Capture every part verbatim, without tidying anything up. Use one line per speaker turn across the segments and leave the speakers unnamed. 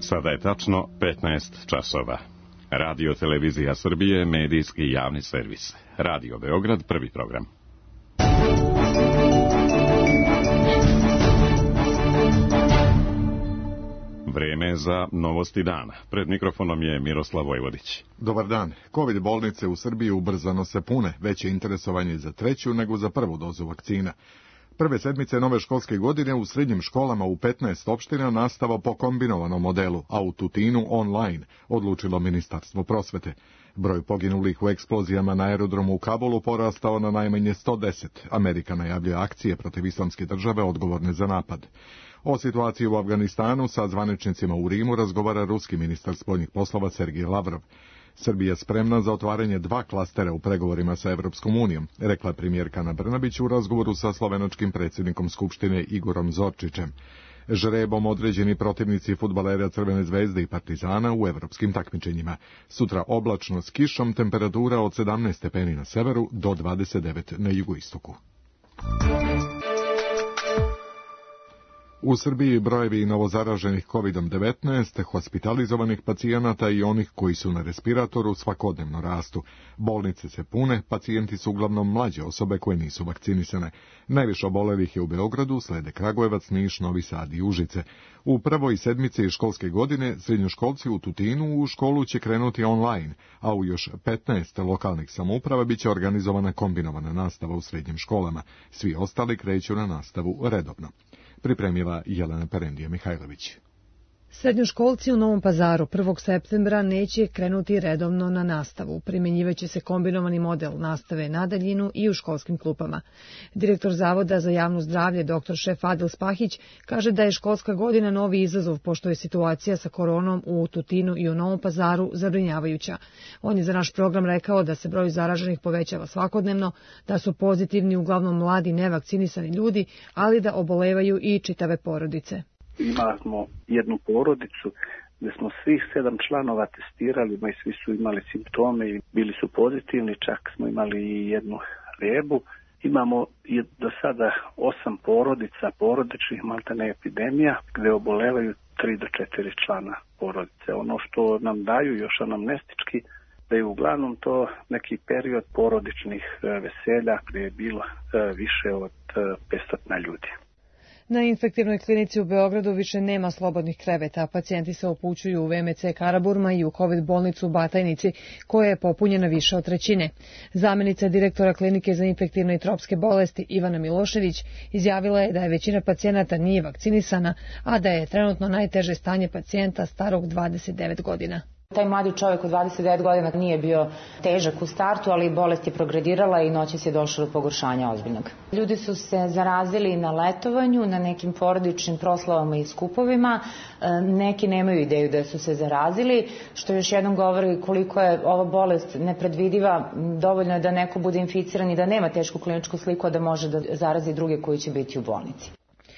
Sada je tačno petnaest časova. Radio Televizija Srbije, medijski javni servis. Radio Beograd, prvi program. Vreme za novosti dana. Pred mikrofonom je Miroslav Vojvodić.
Dobar dan. Covid bolnice u Srbiji ubrzano se pune. Veće interesovanje za treću nego za prvu dozu vakcina. Prve sedmice nove školske godine u srednjim školama u petnaest opština nastava po kombinovanom modelu, a u Tutinu online, odlučilo Ministarstvo prosvete. Broj poginulih u eksplozijama na aerodromu u Kabulu porastao na najmanje sto deset. Amerika najavljuje akcije protiv islamske države odgovorne za napad. O situaciji u Afganistanu sa zvaničnicima u Rimu razgovara ruski ministar spoljnih poslova Sergej Lavrov. Srbija spremna za otvaranje dva klastera u pregovorima sa Evropskom unijom, rekla je premijerka Ana Brnabić u razgovoru sa slovenačkim predsjednikom Skupštine Igorom Zorčićem. Žrebom određeni protivnici fudbalera Crvene zvezde i Partizana u evropskim takmičenjima. Sutra oblačno s kišom, temperatura od sedamnaest stepeni na severu do dvadeset devet na jugoistoku. U Srbiji brojevi novozaraženih kovid devetnaest, hospitalizovanih pacijenata i onih koji su na respiratoru svakodnevno rastu. Bolnice se pune, pacijenti su uglavnom mlađe osobe koje nisu vakcinisane. Najviše obolelih je u Beogradu, slede Kragujevac, Niš, Novi Sad i Užice. U prvoj sedmici školske godine srednjoškolci u Tutinu u školu će krenuti online, a u još petnaest lokalnih samouprava biće organizovana kombinovana nastava u srednjim školama. Svi ostali kreću na nastavu redovno. Pripremila Jelena Perendija Mihajlović.
Srednjoškolci u Novom Pazaru prvog septembra neće krenuti redovno na nastavu. Primjenjivaće se kombinovani model nastave na daljinu i u školskim klupama. Direktor Zavoda za javno zdravlje dr šef Adil Spahić kaže da je školska godina novi izazov pošto je situacija sa koronom u Tutinu i u Novom Pazaru zabrinjavajuća. On je za naš program rekao da se broj zaraženih povećava svakodnevno, da su pozitivni uglavnom mladi nevakcinisani ljudi, ali da obolevaju i čitave porodice.
Imali smo jednu porodicu gdje smo svih sedam članova testirali, i svi su imali simptome i bili su pozitivni, čak smo imali i jednu rebu. Imamo do sada osam porodica, porodičnih maltene epidemija, gdje obolevaju tri do četiri člana porodice. Ono što nam daju još anamnestički, da je uglavnom to neki period porodičnih veselja gdje je bilo više od petsto ljudi.
Na infektivnoj klinici u Beogradu više nema slobodnih kreveta, pacijenti se upućuju u V M C Karaburma i u COVID bolnicu u Batajnici, koja je popunjena više od trećine. Zamenica direktora klinike za infektivne i tropske bolesti Ivana Milošević izjavila je da je većina pacijenata nije vakcinisana, a da je trenutno najteže stanje pacijenta starog dvadeset devet godina.
Taj mladi čovjek od dvadeset devet godina nije bio težak u startu, ali bolest je progredirala i noćas je došlo do pogoršanja ozbiljnog. Ljudi su se zarazili na letovanju, na nekim porodičnim proslavama i skupovima. Neki nemaju ideju da su se zarazili, što još jednom govori koliko je ova bolest nepredvidiva. Dovoljno je da neko bude inficiran i da nema tešku kliničku sliku, a da može da zarazi druge koji će biti u bolnici.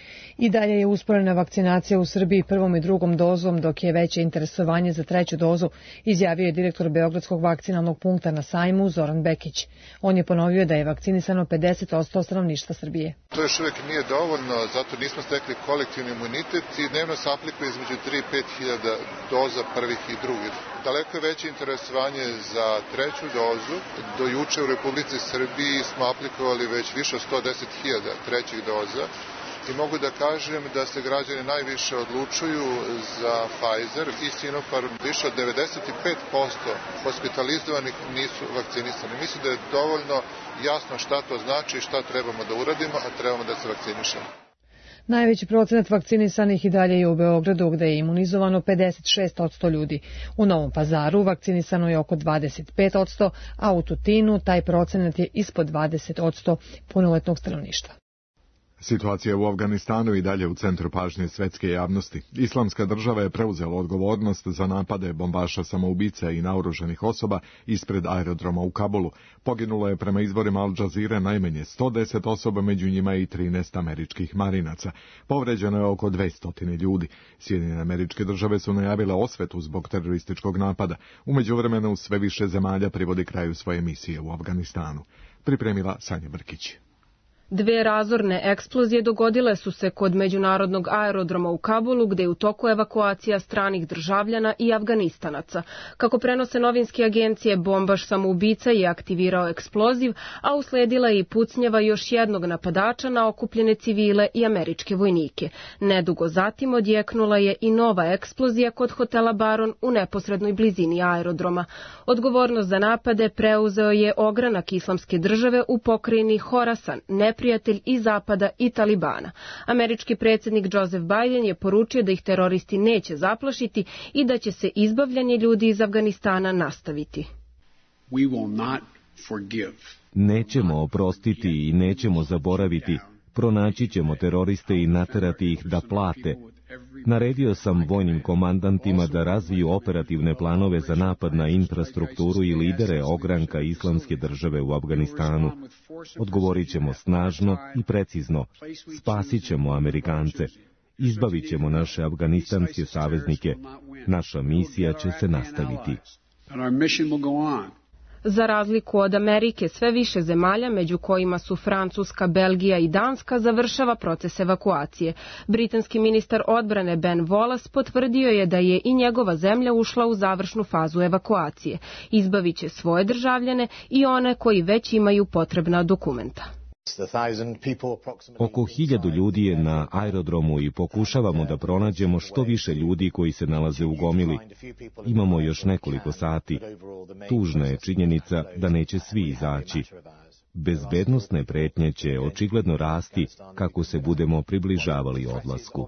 I dalje je usporena vakcinacija u Srbiji prvom i drugom dozom, dok je veće interesovanje za treću dozu, izjavio je direktor Beogradskog vakcinalnog punkta na sajmu Zoran Bekić. On je ponovio da je vakcinisano pedeset posto stanovništva Srbije.
To još uvijek nije dovoljno, zato nismo stekli kolektivni imunitet i dnevno se aplikuje između tri do pet hiljada doza prvih i drugih. Daleko je veće interesovanje za treću dozu. Do juče u Republici Srbiji smo aplikovali već više od sto deset hiljada trećih doza. I mogu da kažem da se građani najviše odlučuju za Pfizer i Sinopharm. Više od devedeset pet posto hospitalizovanih nisu vakcinisani. Mislim da je dovoljno jasno šta to znači i šta trebamo da uradimo, a trebamo da se vakcinišemo.
Najveći procenat vakcinisanih i dalje je u Beogradu, gde je imunizovano pedeset šest posto ljudi. U Novom Pazaru vakcinisano je oko dvadeset pet posto, a u Tutinu taj procenat je ispod dvadeset posto punoletnog stanovništva.
Situacija u Afganistanu i dalje u centru pažnje svetske javnosti. Islamska država je preuzela odgovornost za napade bombaša samoubica i naoružanih osoba ispred aerodroma u Kabulu. Poginulo je prema izvorima Al Jazeera najmanje sto deset osoba, među njima i trinaest američkih marinaca. Povređeno je oko dvesta ljudi. Sjedinjene Američke Države su najavile osvetu zbog terorističkog napada. U međuvremenu sve više zemalja privodi kraju svoje misije u Afganistanu. Pripremila Sanja Brkić.
Dve razorne eksplozije dogodile su se kod međunarodnog aerodroma u Kabulu, gde je u toku evakuacija stranih državljana i Afganistanaca. Kako prenose novinske agencije, bombaš samoubica je aktivirao eksploziv, a usledila je i pucnjava još jednog napadača na okupljene civile i američke vojnike. Nedugo zatim odjeknula je i nova eksplozija kod hotela Baron u neposrednoj blizini aerodroma. Odgovornost za napade preuzeo je ogranak Islamske države u pokrajini Horasan, neprijatelj i Zapada i Talibana. Američki predsjednik Joseph Biden je poručio da ih teroristi neće zaplašiti i da će se izbavljanje ljudi iz Afganistana nastaviti.
Nećemo oprostiti i nećemo zaboraviti. Pronaći ćemo teroriste i naterati ih da plate. Naredio sam vojnim komandantima da razviju operativne planove za napad na infrastrukturu i lidere ogranka Islamske države u Afganistanu. Odgovorit ćemo snažno i precizno. Spasit ćemo Amerikance. Izbavit ćemo naše afganistanske saveznike. Naša misija će se nastaviti.
Za razliku od Amerike, sve više zemalja, među kojima su Francuska, Belgija i Danska, završava proces evakuacije. Britanski ministar odbrane Ben Wallace potvrdio je da je i njegova zemlja ušla u završnu fazu evakuacije. Izbavit će svoje državljane i one koji već imaju potrebna dokumenta.
Oko hiljadu ljudi je na aerodromu i pokušavamo da pronađemo što više ljudi koji se nalaze u gomili. Imamo još nekoliko sati. Tužna je činjenica da neće svi izaći. Bezbednosne pretnje će očigledno rasti kako se budemo približavali odlasku.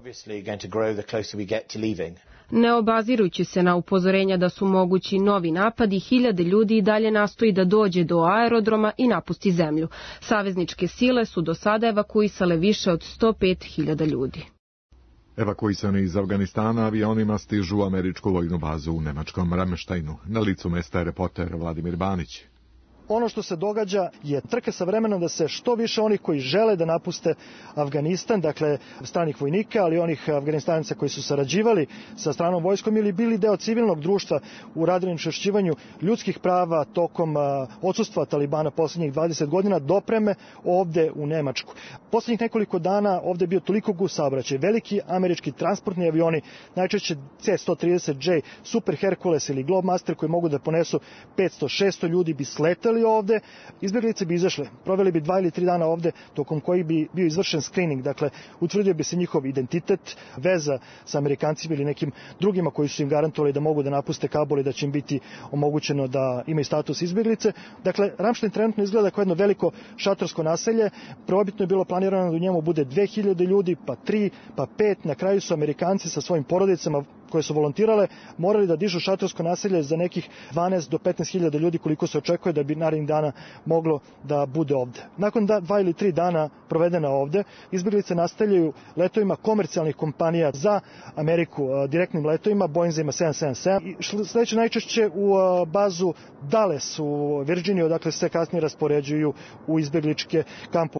Ne obazirujući se na upozorenja da su mogući novi napadi, hiljade ljudi i dalje nastoji da dođe do aerodroma i napusti zemlju. Savezničke sile su do sada evakuisale više od sto pet hiljada ljudi.
Evakuisani iz Afganistana avionima stižu u američku vojnu bazu u nemačkom Ramštajnu. Na licu mesta je reporter Vladimir Banić.
Ono što se događa je trka sa vremenom da se što više onih koji žele da napuste Afganistan, dakle stranih vojnika, ali onih Afganistanaca koji su sarađivali sa stranom vojskom ili bili deo civilnog društva u radinom čvršćivanju ljudskih prava tokom odsustva Talibana poslednjih dvadeset godina dopreme ovde u Nemačku. Poslednjih nekoliko dana ovde je bio toliko gust saobraćaj. Veliki američki transportni avioni, najčešće C sto trideset J, Super Hercules ili Globemaster koji mogu da ponesu petsto šesto ljudi bi sletali ovde, izbjeglice bi izašle, proveli bi dva ili tri dana ovde, tokom kojih bi bio izvršen screening, dakle, utvrdio bi se njihov identitet, veza sa Amerikancima ili nekim drugima koji su im garantovali da mogu da napuste Kabul i da će im biti omogućeno da imaju status izbjeglice. Dakle, Ramštajn trenutno izgleda kao jedno veliko šatorsko naselje, prvobitno je bilo planirano da u njemu bude dve hiljade ljudi, pa tri, pa pet, na kraju su Amerikanci sa svojim porodicama koje su volontirale, morali da dižu šatorsko naselje za nekih dvanaest do petnaest hiljada ljudi koliko se očekuje da bi narednih dana moglo da bude ovde. Nakon da, dva ili tri dana provedena ovde, izbjeglice nastavljaju letovima komercijalnih kompanija za Ameriku, direktnim letovima, Boeingima sedam sedam sedam. I sledeće najčešće u bazu Dallas u Virginiji, odakle se kasnije raspoređuju u izbjegličke kampove.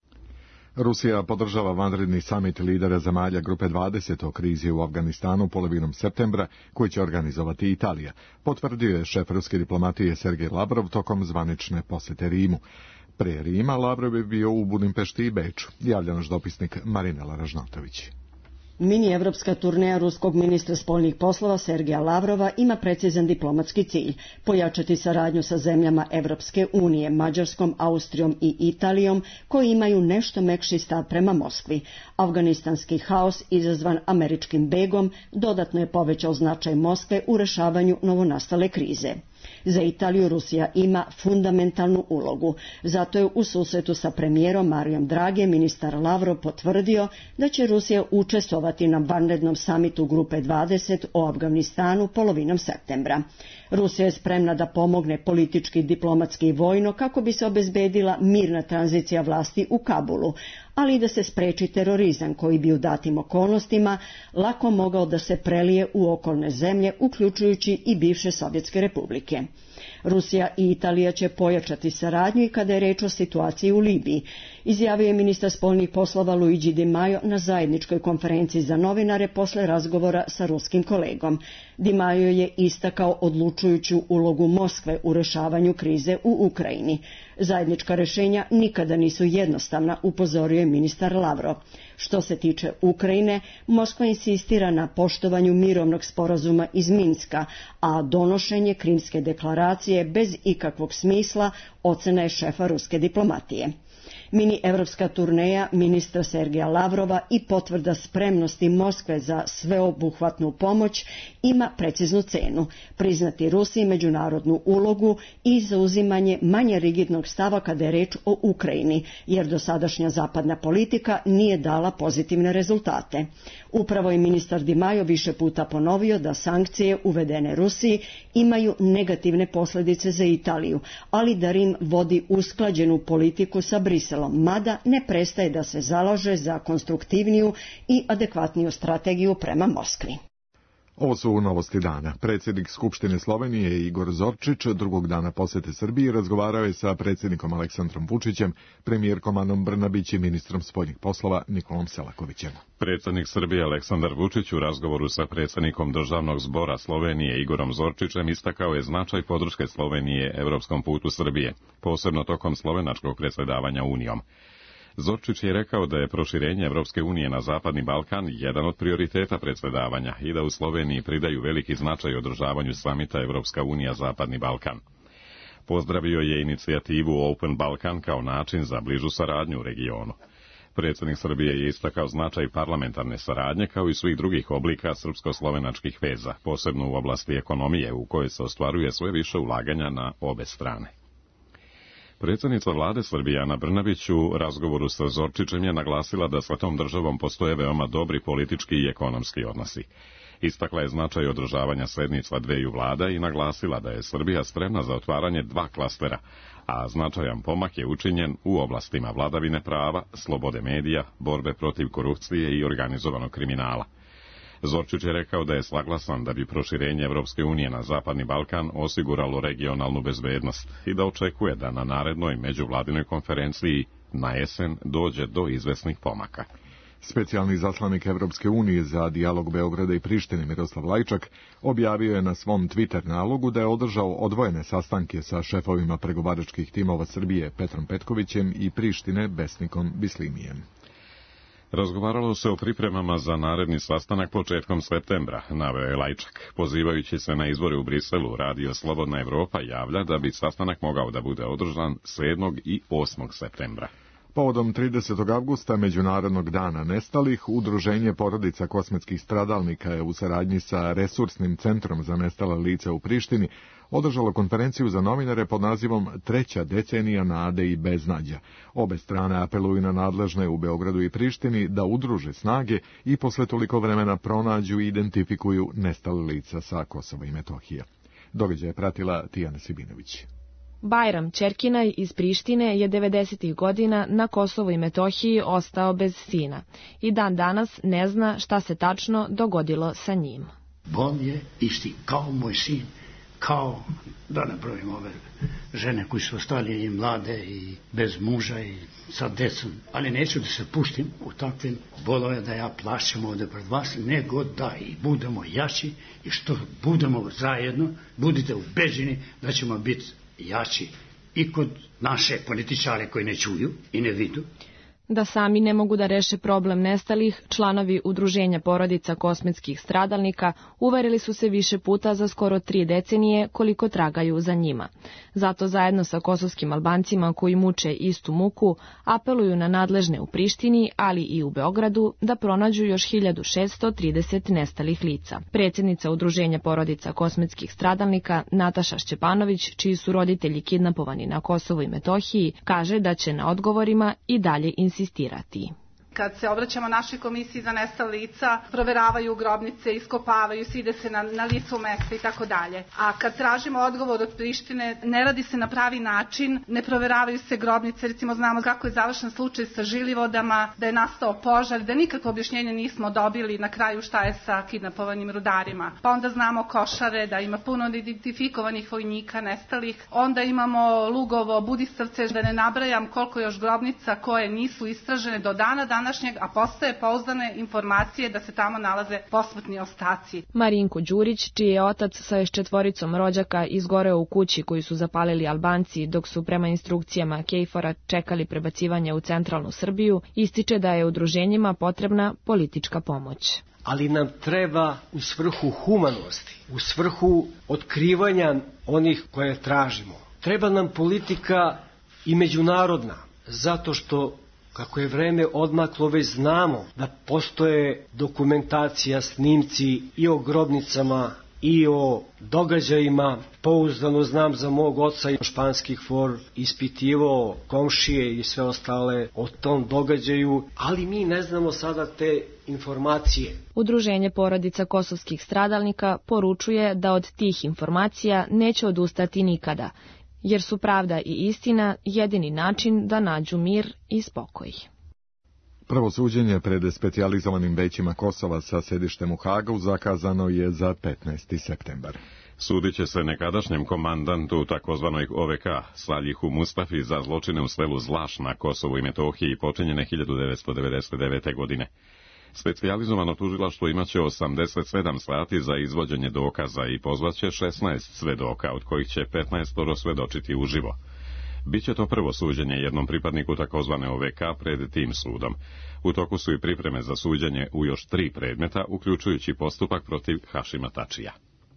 Rusija podržava vanredni samit lidera zemalja Grupe dvadeset o krizi u Afganistanu polovinom septembra, koji će organizovati Italija, potvrdio je šef ruske diplomatije Sergej Lavrov tokom zvanične posete Rimu. Pre Rima Lavrov je bio u Budimpešti i Beču, javlja naš dopisnik Marinela Ražnatović.
Mini evropska turneja ruskog ministra spoljnih poslova Sergeja Lavrova ima precizan diplomatski cilj – pojačati saradnju sa zemljama Evropske unije, Mađarskom, Austrijom i Italijom, koji imaju nešto mekši stav prema Moskvi. Afganistanski haos izazvan američkim begom dodatno je povećao značaj Moskve u rešavanju novonastale krize. Za Italiju Rusija ima fundamentalnu ulogu. Zato je u susretu sa premijerom Marijom Draghi ministar Lavrov potvrdio da će Rusija učestvovati na vanrednom samitu Grupe dvadeset o Afganistanu polovinom septembra. Rusija je spremna da pomogne politički, diplomatski i vojno kako bi se obezbedila mirna tranzicija vlasti u Kabulu, ali i da se spreči terorizam koji bi u datim okolnostima lako mogao da se prelije u okolne zemlje, uključujući i bivše Sovjetske republike. Rusija i Italija će pojačati saradnju i kada je reč o situaciji u Libiji, izjavio je ministar spoljnih poslova Luigi Di Maio na zajedničkoj konferenciji za novinare posle razgovora sa ruskim kolegom. Di Maio je istakao odlučujuću ulogu Moskve u rešavanju krize u Ukrajini. Zajednička rešenja nikada nisu jednostavna, upozorio je ministar Lavrov. Što se tiče Ukrajine, Moskva insistira na poštovanju mirovnog sporazuma iz Minska, a donošenje Krimske deklaracije bez ikakvog smisla, ocena je šefa ruske diplomatije. Mini evropska turneja ministra Sergeja Lavrova i potvrda spremnosti Moskve za sveobuhvatnu pomoć ima preciznu cenu, priznati Rusiji međunarodnu ulogu i zauzimanje manje rigidnog stava kada je reč o Ukrajini, jer dosadašnja zapadna politika nije dala pozitivne rezultate. Upravo je ministar Di Maio više puta ponovio da sankcije uvedene Rusiji imaju negativne posljedice za Italiju, ali da Rim vodi usklađenu politiku sa Briselom, mada ne prestaje da se zalaže za konstruktivniju i adekvatniju strategiju prema Moskvi.
Ovo su novosti dana. Predsjednik Skupštine Slovenije Igor Zorčić drugog dana posjete Srbiji razgovarao je sa predsjednikom Aleksandrom Vučićem, premijerkom Anom Brnabić i ministrom spoljnih poslova Nikolom Selakovićem.
Predsjednik Srbije Aleksandar Vučić u razgovoru sa predsjednikom Državnog zbora Slovenije Igorom Zorčićem istakao je značaj podrške Slovenije evropskom putu Srbije, posebno tokom slovenačkog predsjedavanja Unijom. Zorčić je rekao da je proširenje Evropske unije na Zapadni Balkan jedan od prioriteta predsjedavanja i da u Sloveniji pridaju veliki značaj održavanju samita Evropska unija Zapadni Balkan. Pozdravio je inicijativu Open Balkan kao način za bližu saradnju u regionu. Predsjednik Srbije je istakao značaj parlamentarne saradnje kao i svih drugih oblika srpsko-slovenačkih veza, posebno u oblasti ekonomije u kojoj se ostvaruje sve više ulaganja na obe strane. Predsjednica vlade Srbije Ana Brnabić u razgovoru sa Zorčićem je naglasila da sa tom državom postoje veoma dobri politički i ekonomski odnosi. Istakla je značaj održavanja sednica dveju vlada i naglasila da je Srbija spremna za otvaranje dva klastera, a značajan pomak je učinjen u oblastima vladavine prava, slobode medija, borbe protiv korupcije i organizovanog kriminala. Zorčić je rekao da je saglasan da bi proširenje Evropske unije na Zapadni Balkan osiguralo regionalnu bezbednost i da očekuje da na narednoj međuvladinoj konferenciji na jesen dođe do izvesnih pomaka.
Specijalni zaslanik Evropske unije za dijalog Beograda i Prištine Miroslav Lajčak objavio je na svom Twitter nalogu da je održao odvojene sastanke sa šefovima pregovaračkih timova Srbije Petrom Petkovićem i Prištine Besnikom Bislimijem.
Razgovaralo se o pripremama za naredni sastanak početkom septembra, naveo je Lajčak. Pozivajući se na izbore u Briselu, Radio Slobodna Evropa javlja da bi sastanak mogao da bude održan sedmog i osmog septembra.
Povodom tridesetog avgusta, Međunarodnog dana nestalih, Udruženje porodica kosmetskih stradalnika je u saradnji sa Resursnim centrom za nestala lica u Prištini održalo konferenciju za novinare pod nazivom Treća decenija nade i beznađa. Obe strane apeluju na nadležne u Beogradu i Prištini da udruže snage i posle toliko vremena pronađu i identifikuju nestala lica sa Kosova i Metohije. Događaj je pratila Tijana Sibinović.
Bajram Čerkinaj iz Prištine je devedesetih godina na Kosovu i Metohiji ostao bez sina i dan danas ne zna šta se tačno dogodilo sa njim.
On je isti kao moj sin, kao da ne brojim ove žene koji su ostali i mlade i bez muža i sa decom. Ali neću da se puštim u takvim bolove da ja plašem ovde pred vas, nego da i budemo jači i što budemo zajedno, budite ubeđeni da ćemo biti jači i kod naše političare koji ne čuju i ne vidu.
Da sami ne mogu da reše problem nestalih, članovi Udruženja porodica kosmetskih stradalnika uverili su se više puta za skoro tri decenije koliko tragaju za njima. Zato zajedno sa kosovskim Albancima koji muče istu muku, apeluju na nadležne u Prištini, ali i u Beogradu, da pronađu još hiljadu šeststo trideset nestalih lica. Predsjednica Udruženja porodica kosmetskih stradalnika Nataša Šćepanović, čiji su roditelji kidnapovani na Kosovu i Metohiji, kaže da će na odgovorima i dalje insistirati.
Kad se obraćamo našoj komisiji za nestala lica, proveravaju grobnice, iskopavaju, ide se na, na licu mesta i tako dalje. A kad tražimo odgovor od Prištine, ne radi se na pravi način, ne proveravaju se grobnice, recimo znamo kako je završen slučaj sa Žilivodama, da je nastao požar, da nikakvo objašnjenje nismo dobili na kraju šta je sa kidnapovanim rudarima. Pa onda znamo Košare, da ima puno identifikovanih vojnika nestalih, onda imamo Lugovo, Budistavce, da ne nabrajam koliko još grobnica koje nisu istražene do dana današnjeg, a postoje pouzdane informacije da se tamo nalaze posmrtni ostaci.
Marinko Đurić, čiji je otac sa četvoricom rođaka izgoreo u kući koju su zapalili Albanci dok su prema instrukcijama Kejfora čekali prebacivanje u centralnu Srbiju, ističe da je udruženjima potrebna politička pomoć.
Ali nam treba u svrhu humanosti, u svrhu otkrivanja onih koje tražimo. Treba nam politika i međunarodna, zato što kako je vreme odmaklo, već znamo da postoje dokumentacija, snimci i o grobnicama i o događajima. Pouzdano znam za mog oca i španskih for ispitivao komšije i sve ostale o tom događaju, ali mi ne znamo sada te informacije.
Udruženje porodica kosovskih stradalnika poručuje da od tih informacija neće odustati nikada, jer su pravda i istina jedini način da nađu mir i spokoj.
Prvo suđenje pred specijalizovanim većima Kosova sa sedištem u Hagu zakazano je za petnaesti septembar.
Sudit će se nekadašnjem komandantu takozvanoj O V K Saljihu Mustafi za zločine u selu Zlaš na Kosovu i Metohiji počinjene hiljadu devetsto devedeset devete. godine. Specijalizovano tužilaštvo imaće osamdeset sedam sati za izvođenje dokaza i pozvaće šesnaest svedoka, od kojih će petnaest svedočiti uživo. Biće to prvo suđenje jednom pripadniku takozvane O V K pred tim sudom. U toku su i pripreme za suđenje u još tri predmeta, uključujući postupak protiv Hašima Tačija.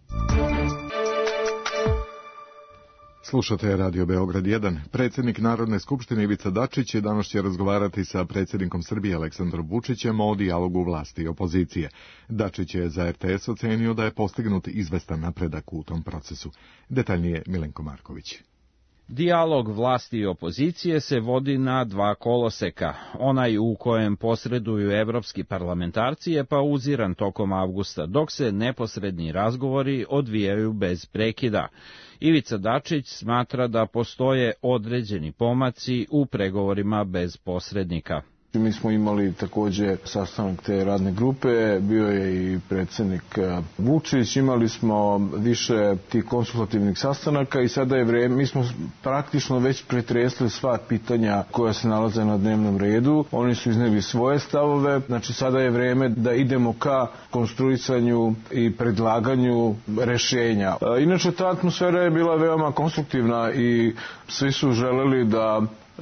Slušate Radio Beograd jedan. Predsjednik Narodne skupštine Ivica Dačić danas će razgovarati sa predsjednikom Srbije Aleksandrom Vučićem o dijalogu vlasti i opozicije. Dačić je za R T S ocenio da je postignut izvestan napredak u tom procesu. Detaljnije Milenko Marković.
Dijalog vlasti i opozicije se vodi na dva koloseka. Onaj u kojem posreduju evropski parlamentarci je pauziran tokom avgusta, dok se neposredni razgovori odvijaju bez prekida. Ivica Dačić smatra da postoje određeni pomaci u pregovorima bez posrednika.
Mi smo imali takođe sastanak te radne grupe, bio je i predsjednik Vučić, imali smo više tih konsultativnih sastanaka i sada je vreme, mi smo praktično već pretresli sva pitanja koja se nalaze na dnevnom redu, oni su izneli svoje stavove, znači sada je vreme da idemo ka konstruisanju i predlaganju rešenja. Inače, ta atmosfera je bila veoma konstruktivna i svi su želeli da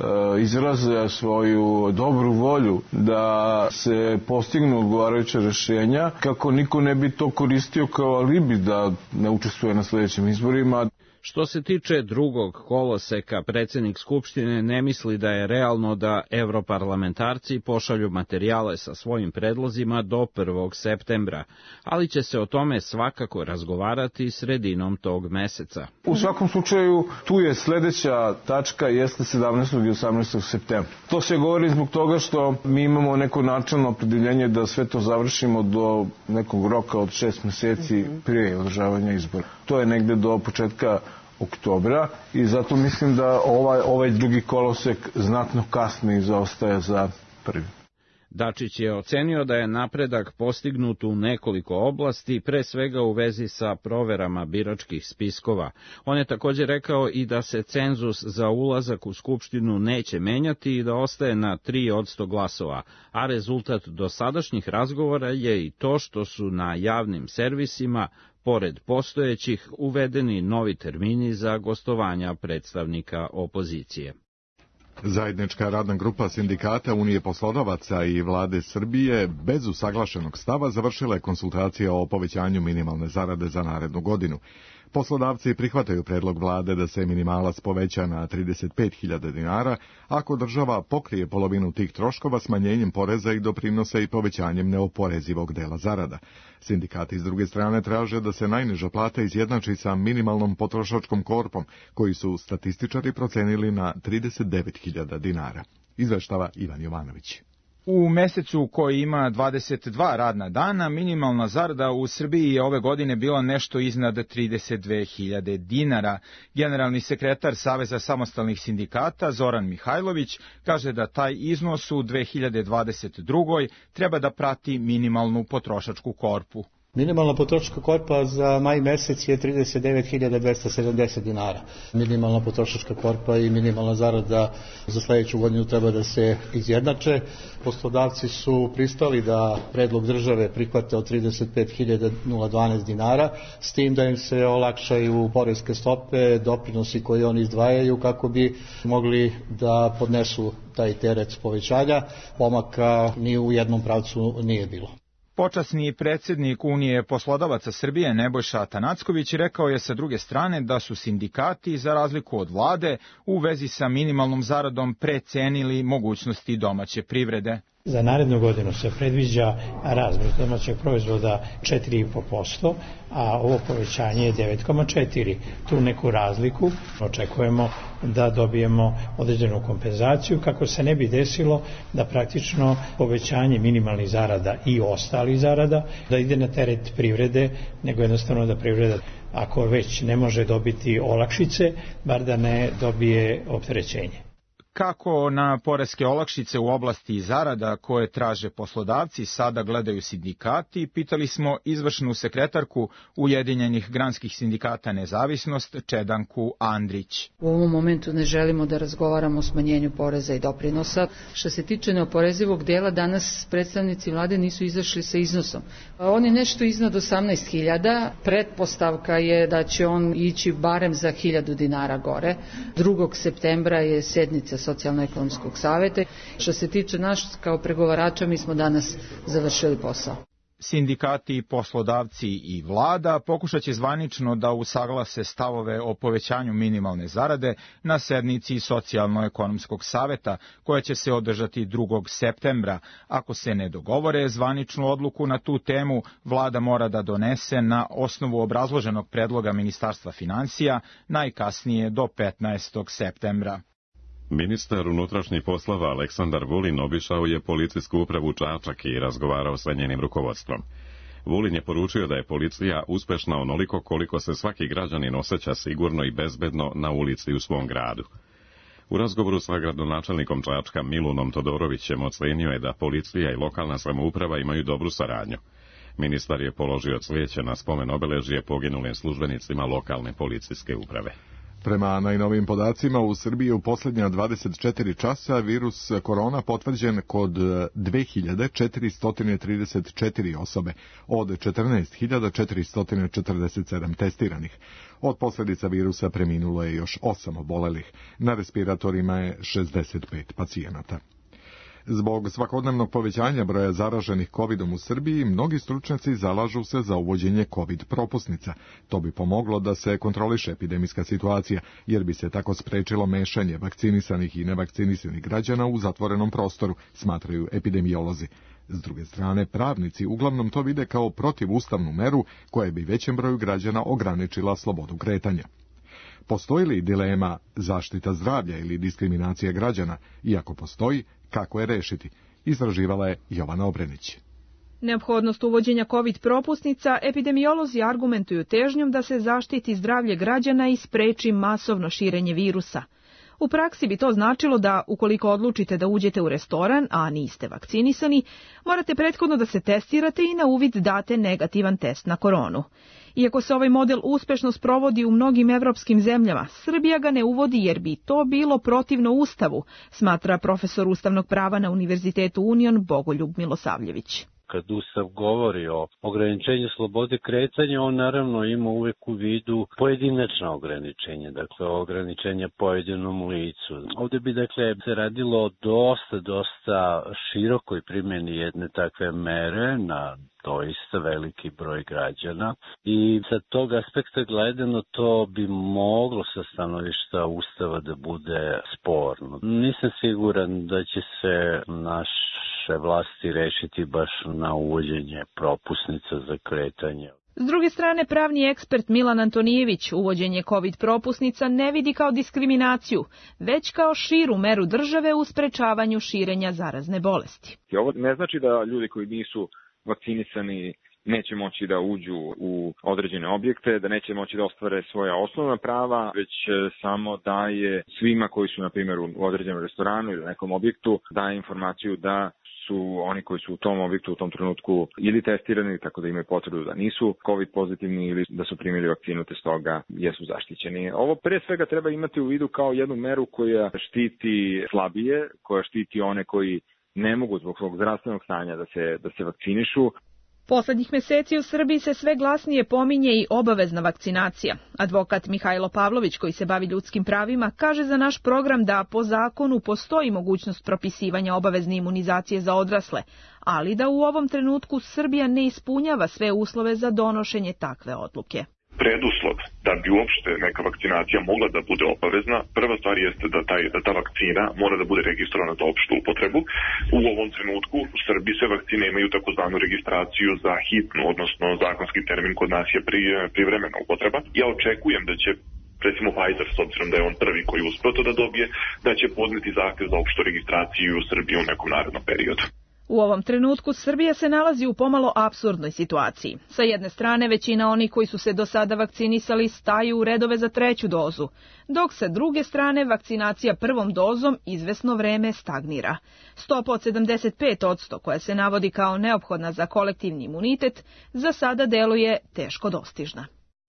izraze svoju dobru volju da se postignu odgovarajuća rešenja kako niko ne bi to koristio kao alibi da ne učestvuje na sljedećim izborima.
Što se tiče drugog koloseka, predsjednik Skupštine ne misli da je realno da evroparlamentarci pošalju materijale sa svojim predlozima do prvog septembra, ali će se o tome svakako razgovarati sredinom tog meseca.
U svakom slučaju, tu je sljedeća tačka, jeste sedamnaestog i osamnaestog septembra. To se govori zbog toga što mi imamo neko načelno opredeljenje da sve to završimo do nekog roka od šest meseci prije održavanja izbora. To je negde do početka oktobra i zato mislim da ovaj, ovaj drugi kolosek znatno kasni i zaostaje za prvi.
Dačić je ocenio da je napredak postignut u nekoliko oblasti, pre svega u vezi sa proverama biračkih spiskova. On je također rekao i da se cenzus za ulazak u Skupštinu neće menjati i da ostaje na tri posto glasova, a rezultat dosadašnjih razgovora je i to što su na javnim servisima pored postojećih uvedeni novi termini za gostovanja predstavnika opozicije.
Zajednička radna grupa sindikata Unije poslodavaca i vlade Srbije bez usaglašenog stava završila je konsultacije o povećanju minimalne zarade za narednu godinu. Poslodavci prihvataju predlog vlade da se minimalac poveća na trideset pet hiljada dinara, ako država pokrije polovinu tih troškova smanjenjem poreza i doprinosa i povećanjem neoporezivog dela zarada. Sindikati s druge strane traže da se najniža plata izjednači sa minimalnom potrošačkom korpom, koji su statističari procenili na trideset devet hiljada dinara. Izveštava Ivan Jovanović.
U mesecu koji ima dvadeset dva radna dana, minimalna zarada u Srbiji je ove godine bila nešto iznad trideset dve hiljade dinara. Generalni sekretar Saveza samostalnih sindikata Zoran Mihajlović kaže da taj iznos u dve hiljade dvadeset drugoj treba da prati minimalnu potrošačku korpu.
Minimalna potrošačka korpa za maj mesec je trideset devet hiljada dvesta sedamdeset dinara. Minimalna potrošačka korpa i minimalna zarada za sledeću godinu treba da se izjednače. Poslodavci su pristali da predlog države prihvate od trideset pet hiljada dvanaest dinara, s tim da im se olakšaju poreske stope, doprinosi koji oni izdvajaju kako bi mogli da podnesu taj teret povećanja. Pomaka ni u jednom pravcu nije bilo.
Počasni predsjednik Unije poslodavaca Srbije Nebojša Atanacković rekao je sa druge strane da su sindikati, za razliku od vlade, u vezi sa minimalnom zaradom precenili mogućnosti domaće privrede.
Za narednu godinu se predviđa rast bruto domaćeg proizvoda četiri i po posto, a ovo povećanje je devet zarez četiri. Tu neku razliku očekujemo da dobijemo određenu kompenzaciju kako se ne bi desilo da praktično povećanje minimalnih zarada i ostalih zarada da ide na teret privrede, nego jednostavno da privreda, ako već ne može dobiti olakšice, bar da ne dobije opterećenje.
Kako na poreske olakšice u oblasti zarada koje traže poslodavci sada gledaju sindikati, pitali smo izvršnu sekretarku Ujedinjenih granskih sindikata Nezavisnost Čedanku Andrić.
U ovom momentu ne želimo da razgovaramo o smanjenju poreza i doprinosa. Što se tiče neoporezivog dela, danas predstavnici vlade nisu izašli sa iznosom. On je nešto iznad osamnaest hiljada, pretpostavka je da će on ići barem za hiljadu dinara gore. drugog septembra je sednica Socijalno-ekonomskog saveta. Što se tiče nas kao pregovarača, mi smo danas završili posao.
Sindikati, poslodavci i vlada pokušat će zvanično da usaglase stavove o povećanju minimalne zarade na sednici Socijalno-ekonomskog saveta, koja će se održati drugog septembra. Ako se ne dogovore zvaničnu odluku na tu temu, vlada mora da donese na osnovu obrazloženog predloga Ministarstva finansija najkasnije do petnaestog septembra.
Ministar unutrašnjih poslova Aleksandar Vulin obišao je policijsku upravu Čačak i razgovarao sa njenim rukovodstvom. Vulin je poručio da je policija uspešna onoliko koliko se svaki građanin osjeća sigurno i bezbedno na ulici u svom gradu. U razgovoru sa gradonačelnikom Čačka Milunom Todorovićem ocenio je da policija i lokalna samouprava imaju dobru saradnju. Ministar je položio cvijeće na spomen obeležje poginulim službenicima lokalne policijske uprave.
Prema najnovijim podacima, u Srbiji u posljednja dvadeset četiri časa virus korona potvrđen kod dve hiljade četiristo trideset četiri osobe, od četrnaest hiljada četiristo četrdeset sedam testiranih. Od posljedica virusa preminulo je još osam obolelih. Na respiratorima je šezdeset pet pacijenata. Zbog svakodnevnog povećanja broja zaraženih kovidom u Srbiji, mnogi stručnjaci zalažu se za uvođenje covid propusnica. To bi pomoglo da se kontroliše epidemijska situacija, jer bi se tako sprečilo mešanje vakcinisanih i nevakcinisanih građana u zatvorenom prostoru, smatraju epidemiolozi. S druge strane, pravnici uglavnom to vide kao protivustavnu meru koja bi većem broju građana ograničila slobodu kretanja. Postoji li dilema zaštita zdravlja ili diskriminacija građana? Iako postoji, kako je rešiti? Istraživala je Jovana Obrenić.
Neophodnost uvođenja covid propusnica epidemiolozi argumentuju težnjom da se zaštiti zdravlje građana i spreči masovno širenje virusa. U praksi bi to značilo da, ukoliko odlučite da uđete u restoran, a niste vakcinisani, morate prethodno da se testirate i na uvid date negativan test na koronu. Iako se ovaj model uspešno sprovodi u mnogim evropskim zemljama, Srbija ga ne uvodi jer bi to bilo protivno Ustavu, smatra profesor ustavnog prava na Univerzitetu Union Bogoljub Milosavljević.
Kad Ustav govori o ograničenju slobode kretanja, on naravno ima uvek u vidu pojedinačna ograničenja, dakle ograničenja pojedinom licu. Ovde bi dakle se radilo o dosta, dosta širokoj primjeni jedne takve mere na doista veliki broj građana i sa tog aspekta gledano to bi moglo sa stanovišta Ustava da bude sporno. Nisam siguran da će se naš naše vlasti rešiti baš na uvođenje propusnica za kretanje.
S druge strane, pravni ekspert Milan Antonijević uvođenje COVID propusnica ne vidi kao diskriminaciju, već kao širu meru države u sprečavanju širenja zarazne bolesti.
Ovo ne znači da ljudi koji nisu vakcinisani neće moći da uđu u određene objekte, da neće moći da ostvare svoja osnovna prava, već samo daje svima koji su, na primjer, u određenom restoranu ili nekom objektu, daje informaciju da su oni koji su u tom objektu u tom trenutku ili testirani, tako da imaju potvrdu da nisu COVID pozitivni ili da su primili vakcinu, te stoga jesu zaštićeni. Ovo pre svega treba imati u vidu kao jednu meru koja štiti slabije, koja štiti one koji ne mogu zbog svog zdravstvenog stanja da se, da se vakcinišu.
Poslednjih meseci u Srbiji se sve glasnije pominje i obavezna vakcinacija. Advokat Mihajlo Pavlović, koji se bavi ljudskim pravima, kaže za naš program da po zakonu postoji mogućnost propisivanja obavezne imunizacije za odrasle, ali da u ovom trenutku Srbija ne ispunjava sve uslove za donošenje takve odluke.
Preduslov da bi uopšte neka vakcinacija mogla da bude obavezna, prva stvar jeste da, taj, da ta vakcina mora da bude registrovana za opštu upotrebu. U ovom trenutku u Srbiji sve vakcine imaju takozvanu registraciju za hitnu, odnosno zakonski termin kod nas je pri, privremena upotreba. Ja očekujem da će recimo Pfizer, s obzirom da je on prvi koji uspeo to da dobije, da će podneti zahtev za opštu registraciju u Srbiji u nekom narednom periodu.
U ovom trenutku Srbija se nalazi u pomalo apsurdnoj situaciji. Sa jedne strane, većina onih koji su se do sada vakcinisali staju u redove za treću dozu, dok sa druge strane vakcinacija prvom dozom izvesno vreme stagnira. Stopa od sedamdeset pet posto koja se navodi kao neophodna za kolektivni imunitet za sada deluje teško dostižna.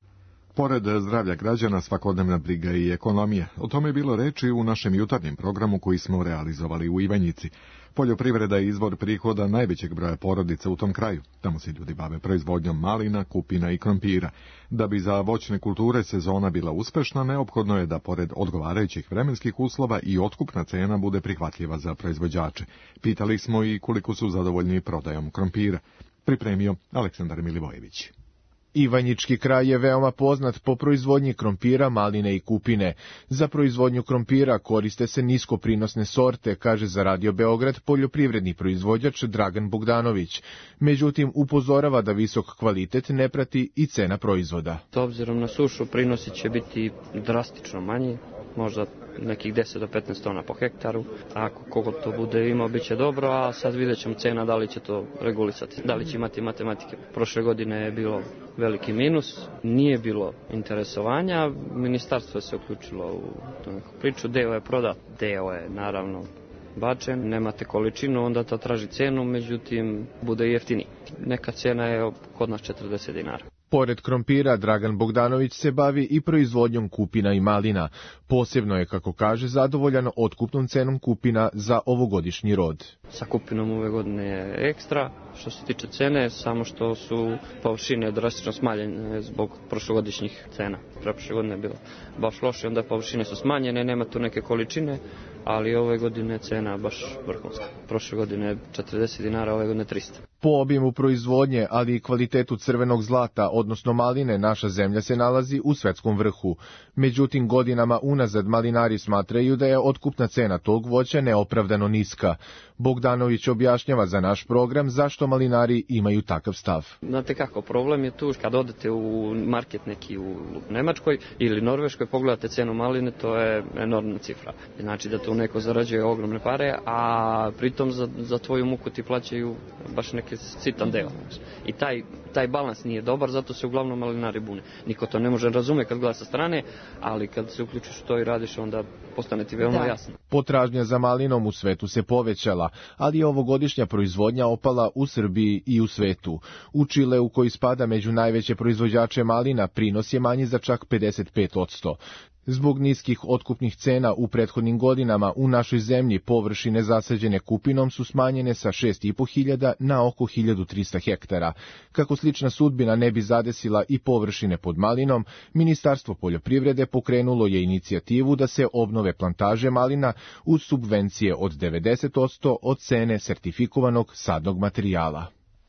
Pored zdravlja građana, svakodnevna briga i ekonomije. O tome je bilo reči u našem jutarnjem programu koji smo realizovali u Ivanjici. Poljoprivreda je izvor prihoda najvećeg broja porodica u tom kraju. Tamo se ljudi bave proizvodnjom malina, kupina i krompira. Da bi za voćne kulture sezona bila uspešna, neophodno je da pored odgovarajućih vremenskih uslova i otkupna cena bude prihvatljiva za proizvođače. Pitali smo i koliko su zadovoljni prodajom krompira. Pripremio Aleksandar Milivojević.
Ivanjički kraj je veoma poznat po proizvodnji krompira, maline i kupine. Za proizvodnju krompira koriste se niskoprinosne sorte, kaže za Radio Beograd poljoprivredni proizvođač Dragan Bogdanović. Međutim, upozorava da visok kvalitet ne prati i cena proizvoda.
S obzirom na sušu, prinosi će biti drastično manji, možda nekih deset do petnaest tona po hektaru. Ako kogo to bude imao, bit će dobro, a sad vidjet ćemo cena da li će to regulisati, da li će imati matematike. Prošle godine je bilo veliki minus, nije bilo interesovanja, ministarstvo se uključilo u tu neku priču, deo je prodat, deo je naravno bačen, nemate količinu, onda to traži cenu, međutim bude jeftiniji. Neka cena je kod nas četrdeset dinara.
Pored krompira, Dragan Bogdanović se bavi i proizvodnjom kupina i malina. Posebno je, kako kaže, zadovoljan otkupnom cenom kupina za ovogodišnji rod.
Sa kupinom ove godine je ekstra, što se tiče cene, samo što su površine drastično smanjene zbog prošlogodišnjih cena. Prošle godine je bilo baš loše, onda površine su smanjene, nema tu neke količine, ali ove godine cena baš vrhunska. Prošle godine je četrdeset dinara, ove godine trista.
Po objemu proizvodnje, ali i kvalitetu crvenog zlata, odnosno maline, naša zemlja se nalazi u svetskom vrhu. Međutim, godinama unazad malinari smatraju da je otkupna cena tog voća neopravdano niska. Bogdanović objašnjava za naš program zašto malinari imaju takav stav.
Znate kako, problem je tu kad odete u market neki u Nemačkoj ili Norveškoj, pogledate cenu maline, to je enormna cifra. Znači da tu neko zarađuje ogromne pare, a pritom za, za tvoju muku ti plaćaju baš neki sitan deo. I taj, taj balans nije dobar, zato se uglavnom malinari bune. Niko to ne može razume kad gleda sa strane, ali kad se uključiš u to i radiš, onda postane ti veoma da. jasno.
Potražnja za malinom u svetu se povećala, ali je ovogodišnja proizvodnja opala u Srbiji i u svetu. U Čileu, koji spada među najveće proizvođače malina, prinos je manji za čak pedeset pet posto. Zbog niskih otkupnih cena u prethodnim godinama u našoj zemlji površine zasađene kupinom su smanjene sa šest i po hiljada na oko hiljadu trista hektara. Kako slična sudbina ne bi zadesila i površine pod malinom, Ministarstvo poljoprivrede pokrenulo je inicijativu da se obnove plantaže malina uz subvencije od devedeset posto od cene sertifikovanog sadnog materijala.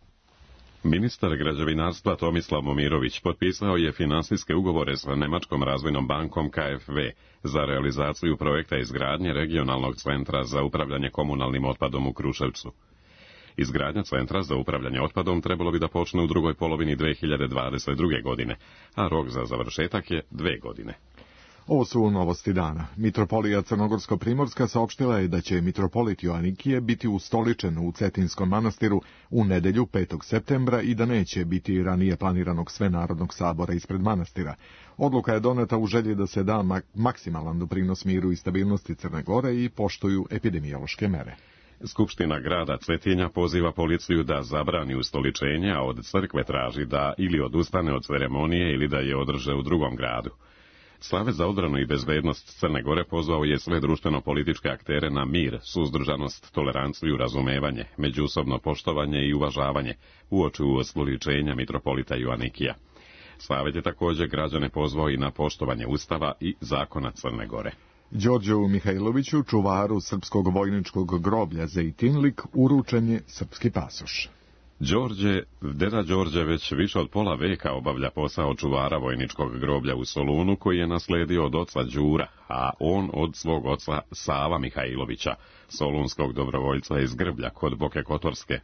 Ministar građevinarstva Tomislav Momirović potpisao je finansijske ugovore sa Nemačkom razvojnom bankom K F W za realizaciju projekta izgradnje regionalnog centra za upravljanje komunalnim otpadom u Kruševcu. Izgradnja centra za upravljanje otpadom trebalo bi da počne u drugoj polovini dve hiljade dvadeset druge. godine, a rok za završetak je dve godine.
Ovo su novosti dana. Mitropolija Crnogorsko-Primorska saopštila je da će mitropolit Joanikije biti ustoličen u Cetinskom manastiru u nedelju petog septembra i da neće biti ranije planiranog svenarodnog sabora ispred manastira. Odluka je doneta u želji da se da maksimalan doprinos miru i stabilnosti Crne Gore i poštuju epidemiološke mere.
Skupština grada Cetinja poziva policiju da zabrani ustoličenje, a od crkve traži da ili odustane od ceremonije ili da je održe u drugom gradu. Savez za odbranu i bezbednost Crne Gore pozvao je sve društveno-političke aktere na mir, suzdržanost, toleranciju, razumevanje, međusobno poštovanje i uvažavanje uoči ustoličenja mitropolita Joanikija. Savez je također građane pozvao i na poštovanje Ustava i zakona Crne Gore.
Đorđu Mihajloviću, čuvaru srpskog vojničkog groblja Zejtinlik, uručen je srpski pasoš.
Đorđe, deda Đorđe već više od pola veka obavlja posao čuvara vojničkog groblja u Solunu, koji je nasledio od oca Đura, a on od svog oca Sava Mihajlovića, solunskog dobrovoljca iz Grblja kod Boke Kotorske.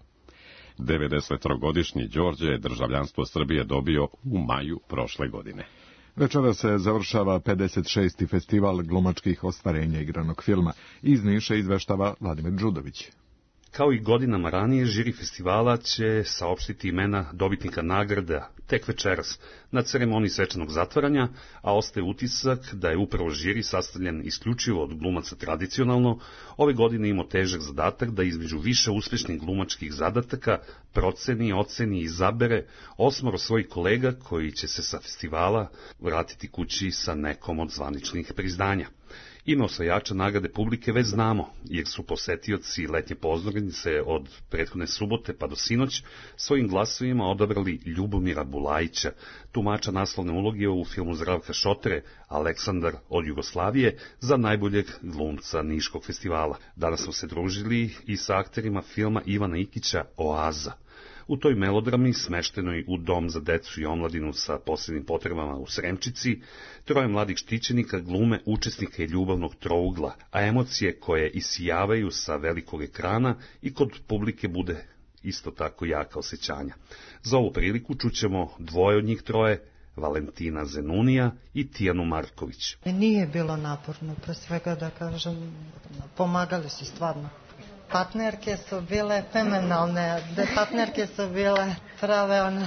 devedesetogodišnji Đorđe je državljanstvo Srbije dobio u maju prošle godine.
Večera se završava pedeset šesti festival glumačkih ostvarenja igranog filma. Iz Niša izveštava Vladimir Đudović.
Kao i godinama ranije, žiri festivala će saopštiti imena dobitnika nagrada tek večeras na ceremoniji svečanog zatvaranja, a ostaje utisak da je upravo žiri sastavljen isključivo od glumaca tradicionalno, ove godine imao težak zadatak da između više uspešnih glumačkih zadataka proceni, oceni i izabere osmoro svojih kolega koji će se sa festivala vratiti kući sa nekom od zvaničnih priznanja. Ime osvajača nagrade publike već znamo, jer su posetioci letnje pozornice od prethodne subote pa do sinoć svojim glasovima odabrali Ljubomira Bulajića, tumača naslovne uloge u filmu Zdravka Šotre, Aleksandar od Jugoslavije, za najboljeg glumca Niškog festivala. Danas smo se družili i sa akterima filma Ivana Ikića Oaza. U toj melodrami, smeštenoj u dom za decu i omladinu sa posebnim potrebama u Sremčici, troje mladih štićenika glume učesnike ljubavnog trougla, a emocije koje isijavaju sa velikog ekrana i kod publike bude isto tako jaka osjećanja. Za ovu priliku čućemo dvoje od njih troje, Valentina Zenunija i Tijanu Marković.
Nije bilo naporno, pre svega da kažem, pomagali su stvarno. Partnerke su bile fenomenalne, partnerke su bile prave one.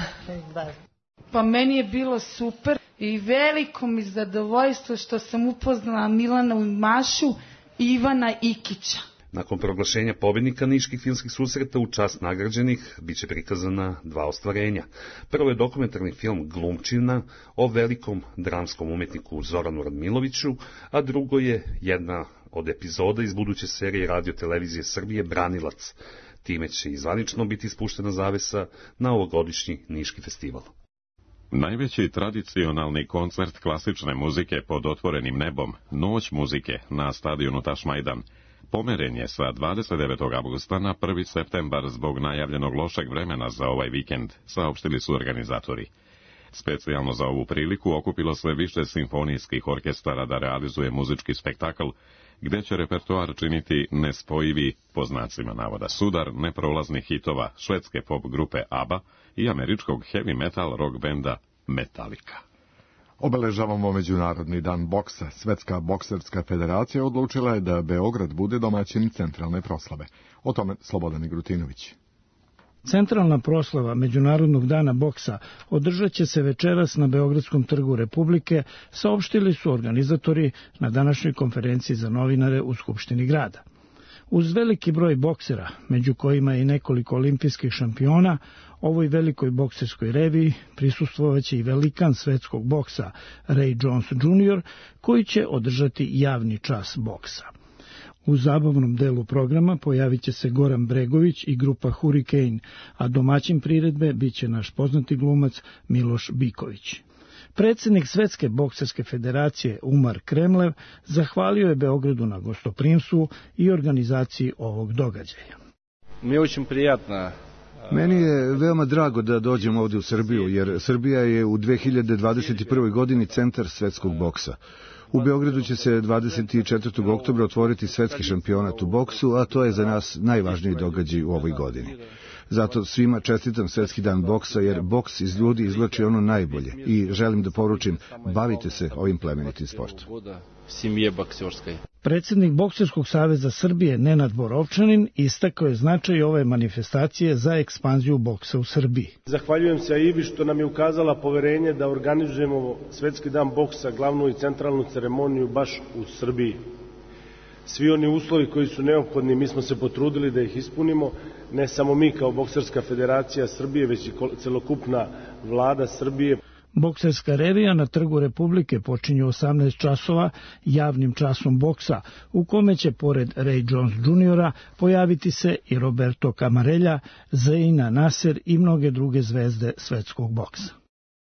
Pa meni je bilo super i veliko mi zadovoljstvo što sam upoznala Milana Mašu i Ivana Ikića.
Nakon proglašenja pobjednika niških filmskih susreta u čast nagrađenih biće prikazana dva ostvarenja. Prvo je dokumentarni film Glumčina o velikom dramskom umetniku Zoranu Radmiloviću, a drugo je jedna od epizoda iz buduće serije Radio Televizije Srbije Branilac. Time će i zvanično biti ispuštena zavesa na ovogodišnji Niški festival.
Najveći tradicionalni koncert klasične muzike pod otvorenim nebom, Noć muzike na stadionu Tašmajdan, pomeren je sa dvadeset devetog avgusta na prvi septembar zbog najavljenog lošeg vremena za ovaj vikend, saopštili su organizatori. Specijalno za ovu priliku okupilo se više simfonijskih orkestara da realizuje muzički spektakl, gde će repertoar činiti nespojivi, po znacima navoda, sudar neprolaznih hitova švedske pop grupe ABBA i američkog heavy metal rock benda Metallica.
Obeležavamo Međunarodni dan boksa. Svetska bokserska federacija odlučila je da Beograd bude domaćin centralne proslave. O tome Slobodan Igrutinović.
Centralna proslava Međunarodnog dana boksa održat će se večeras na Beogradskom trgu Republike, saopštili su organizatori na današnjoj konferenciji za novinare u Skupštini grada. Uz veliki broj boksera, među kojima i nekoliko olimpijskih šampiona, ovoj velikoj bokserskoj reviji prisustvovaće i velikan svetskog boksa Ray Jones junior, koji će održati javni čas boksa. U zabavnom delu programa pojavit će se Goran Bregović i grupa Hurricane, a domaćin priredbe bit će naš poznati glumac Miloš Biković. Predsjednik Svetske bokserske federacije Umar Kremlev zahvalio je Beogradu na gostoprimstvu i organizaciji ovog događaja.
Мне очень приятно
Meni je veoma drago da dođem ovdje u Srbiju, jer Srbija je u dve hiljade dvadeset prve. godini centar svetskog boksa. U Beogradu će se dvadeset četvrtog oktobra otvoriti svetski šampionat u boksu, a to je za nas najvažniji događaj u ovoj godini. Zato svima čestitam Svetski dan boksa, jer boks iz ljudi izvlači ono najbolje i želim da poručim, bavite se ovim plemenitim sportom.
Predsjednik Bokserskog saveza Srbije Nenad Borovčanin istakao je značaj ove manifestacije za ekspanziju boksa u Srbiji.
Zahvaljujem se Aibi što nam je ukazala poverenje da organizujemo Svetski dan boksa, glavnu i centralnu ceremoniju baš u Srbiji. Svi oni uslovi koji su neophodni, mi smo se potrudili da ih ispunimo, ne samo mi kao Bokserska federacija Srbije, već i celokupna vlada Srbije.
Bokserska revija na Trgu Republike počinje u osamnaest časova javnim časom boksa, u kome će pored Ray Jones juniora pojaviti se i Roberto Camarella, Zeina Nasser i mnoge druge zvezde svetskog boksa.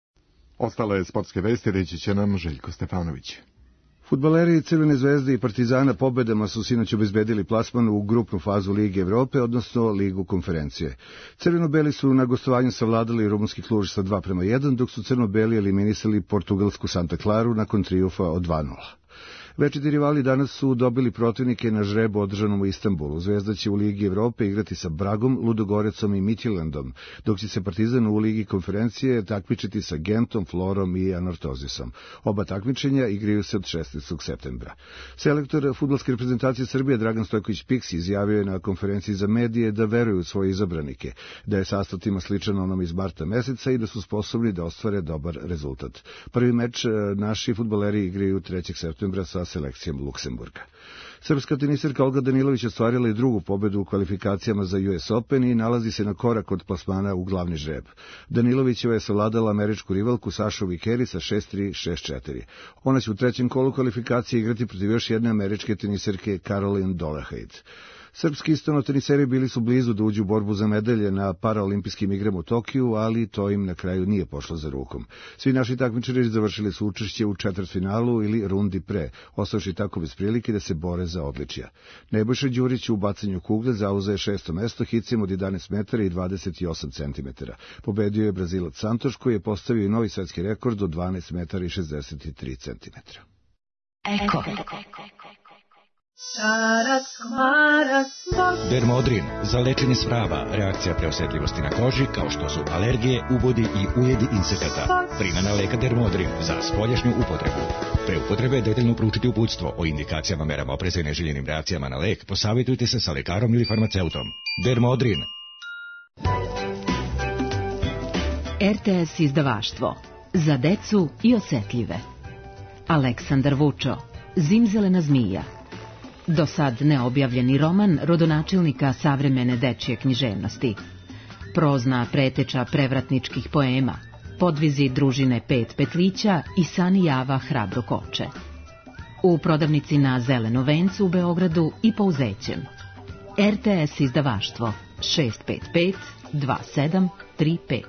Ostale sportske vesti reći će nam Željko Stefanović.
Fudbaleri Crvene zvezde i Partizana pobedama su sinoć obezbedili plasman u grupnu fazu Lige Evrope, odnosno Ligu konferencije. Crveno-beli su na gostovanju savladali rumunski Kluž sa dva prema jedan, dok su crno-beli eliminisali portugalsku Santa Claru nakon triumfa od dva nula. Večiti rivali danas su dobili protivnike na žrebu održanom u Istanbulu. Zvezda će u Ligi Evrope igrati sa Bragom, Ludogorecom i Midtjyllandom, dok će se Partizan u Ligi konferencije takmičiti sa Gentom, Florom i Anortozisom. Oba takmičenja igraju se od šesnaestog septembra. Selektor fudbalske reprezentacije Srbije Dragan Stojković Piksi izjavio je na konferenciji za medije da veruju u svoje izabranike, da je sastav tima sličan onom iz marta meseca i da su sposobni da ostvare dobar rezultat. Prvi meč naši fudbaleri igraju trećeg septembra sa selekcijom Luksemburga. Srpska tenisirka Olga Danilović ostvarila i drugu pobedu u kvalifikacijama za U S Open i nalazi se na korak od plasmana u glavni žreb. Danilovićeva je savladala američku rivalku Sašu Vikeri sa šest tri šest četiri. Ona će u trećem kolu kvalifikacije igrati protiv još jedne američke tenisirke Caroline Dolehide. Srpski istanoteniseri bili su blizu da uđu u borbu za medalje na paraolimpijskim igrama u Tokiju, ali to im na kraju nije pošlo za rukom. Svi naši takmičari završili su učešće u četvrtfinalu ili rundi pre, ostavši tako bez prilike da se bore za odličja. Nebojša Đurić u bacanju kugle zauzaje šesto mesto hicem od jedanaest metara i dvadeset osam centimetara. Pobedio je Brazilac Santoš koji je postavio i novi svetski rekord od dvanaest metara i šezdeset tri centimetra.
Eko. Dermodrin za lečenje sprava, reakcija preosetljivosti na koži kao što su alergije, ubodi i ujedi insekata. Primjena leka Dermodrin za spoljašnju upotrebu. Pre upotrebe detaljno proučiti uputstvo o indikacijama, merama opreza i neželjenim reakcijama na lek. Posavjetujte se sa lekarom ili farmaceutom. Dermodrin.
R T S izdavaštvo za decu i osetljive. Aleksandar Vučo, Zimzelena zmija. Do sad neobjavljeni roman rodonačelnika savremene dečje književnosti. Prozna preteča prevratničkih poema, podvizi družine Pet Petlića i Sani Java Hrabro koče. U prodavnici na Zeleno vencu u Beogradu i po Uzećem. R T S izdavaštvo šest pet pet dva sedam tri pet.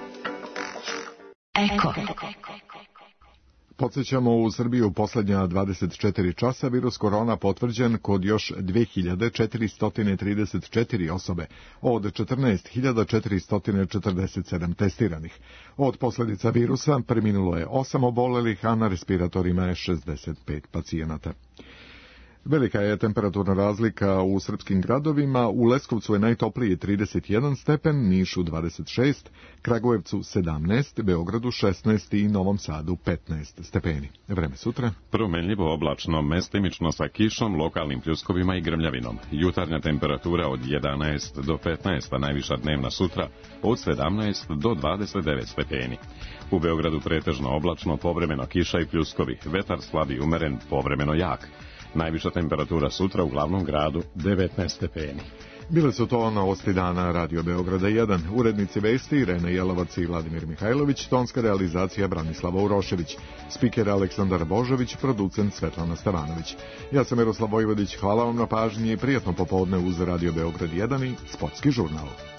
Eko.
Podsjećamo, u Srbiju posljednja dvadeset četiri časa virus korona potvrđen kod još dve hiljade četiristo trideset četiri osobe, od četrnaest hiljada četiristo četrdeset sedam testiranih. Od posljedica virusa preminulo je osam obolelih, a na respiratorima je šezdeset pet pacijenata. Velika je temperaturna razlika u srpskim gradovima. U Leskovcu je najtoplije trideset jedan stepen, Nišu dvadeset šest, Kragujevcu sedamnaest, Beogradu šesnaest i Novom Sadu petnaest stepeni. Vreme sutra.
Promenljivo oblačno, mestimično sa kišom, lokalnim pljuskovima i grmljavinom. Jutarnja temperatura od jedanaest do petnaest, a najviša dnevna sutra od sedamnaest do dvadeset devet stepeni. U Beogradu pretežno oblačno, povremeno kiša i pljuskovi. Vetar slab i umeren, povremeno jak. Najviša temperatura sutra u glavnom gradu devetnaest stepeni.
Bile su to novosti dana Radio Beograda jedan. Urednici vesti Irena Jelovac i Vladimir Mihajlović, tonska realizacija Branislava Urošević, spiker Aleksandar Božović, producent Svetlana Stavanović. Ja sam Miroslav Vojvodić, hvala vam na pažnji i prijatno popodne uz Radio Beograd jedan i Sportski žurnal.